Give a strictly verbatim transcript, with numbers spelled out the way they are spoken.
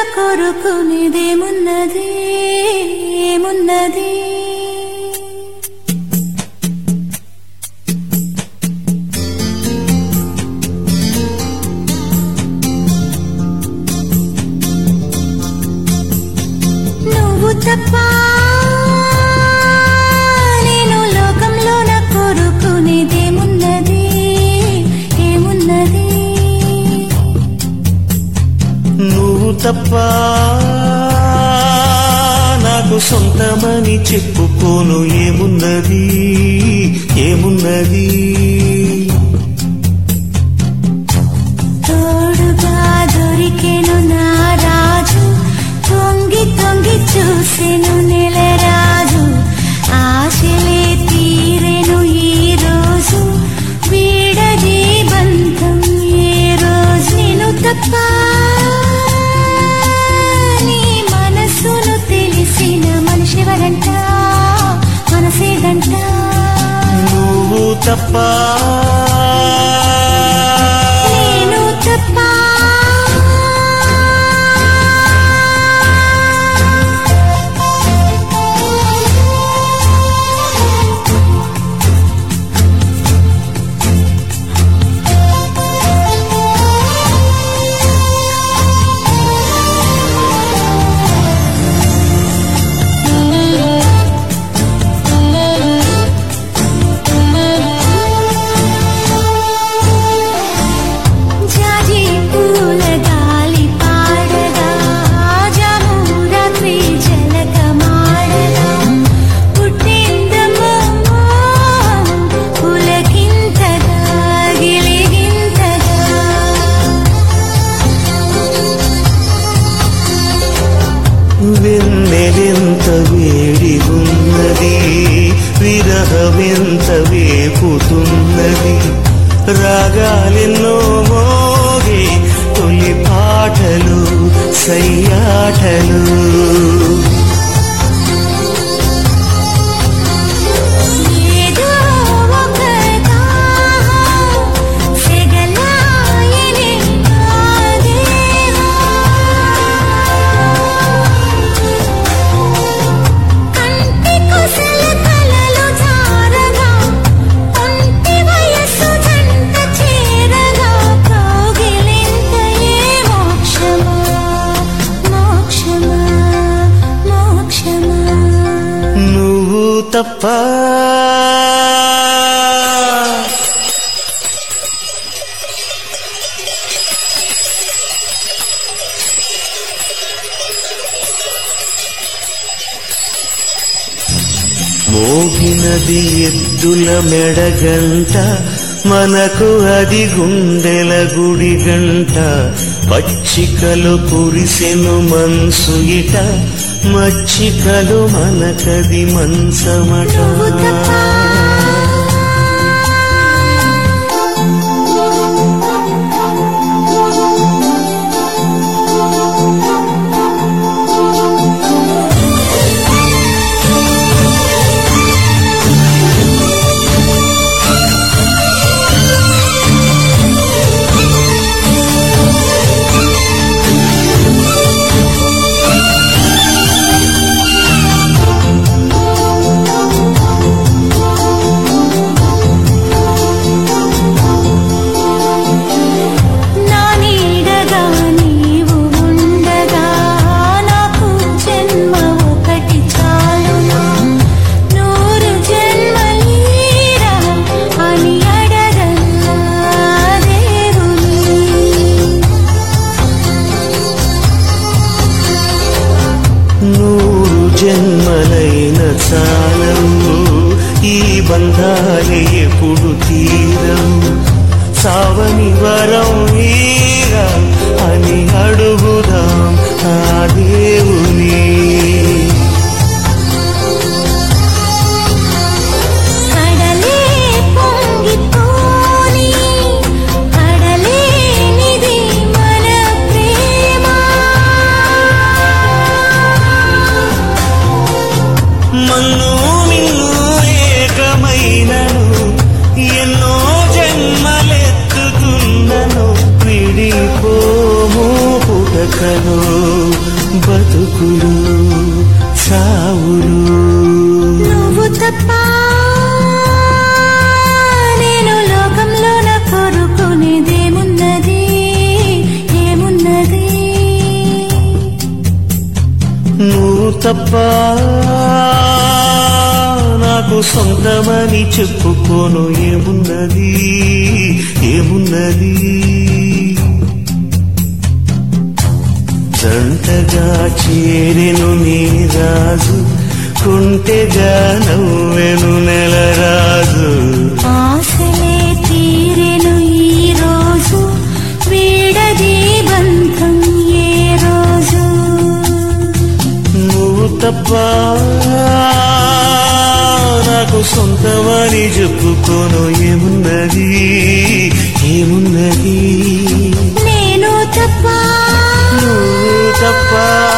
కోరుకునేదేమున్నది ఏమున్నది నువ్వు తప్ప నేను లోకంలో నా కోరుకునేదేమున్నది ఏమున్నది నువ్వు తప్ప నాకు సొంతమని చెప్పుకోను ఏమున్నది ఏమున్నది తోడుగా దొరికెను నా రాజు తొంగి తొంగి చూసెను నెలరాజు ఆశలే తీరెను ఈ రోజు వీడది బంధం ఏ రోజు నేను తప్ప నీ మనసును తెలిసిన మనిషివరంట మనసేదంట నువ్వు తప్ప నేను తప్ప వెన్నెలెంత వేడిగున్నది విరహమెంత వేపుతున్నది రాగాలెన్నో మోగే తొలి పాటలు సయ్యాటలు తప్ప మోగినది ఎద్దుల మెడగంట మనకు అది గుండెల గుడి గంట పచ్చికలు కురిసెను మనసు ఇట మచ్చికలు మనకది మంచమట నూరు జన్మలైన చాలవు ఈ బంధాలే ఎప్పుడు తీరవు సావని వరం వీరా అని అడుగుదాం ఆ దేవుని మన్ను మిన్ను ఏకమైనను ఎన్నో జన్మలెత్తుతున్నను విడిపోము పుటకను బతుకులు సావులు నువ్వు తప్ప నేను లోకంలోన కోరుకునేదేమున్నది ఏమున్నది నువ్వు తప్ప నాకు సొంతమని చెప్పుకోను ఏమున్నది ఏమున్నది జంటగా చేరెను నీ రాజు కుంటెగా నవ్వెను నెలరాజు ఆశలే తీరెను ఈ రోజు వీడది బంధం ఏ రోజు నువ్వు తప్ప నాకు సొంతమని చెప్పుకోను ఏమున్నది ఏమున్నది నేను తప్ప నువ్వు తప్ప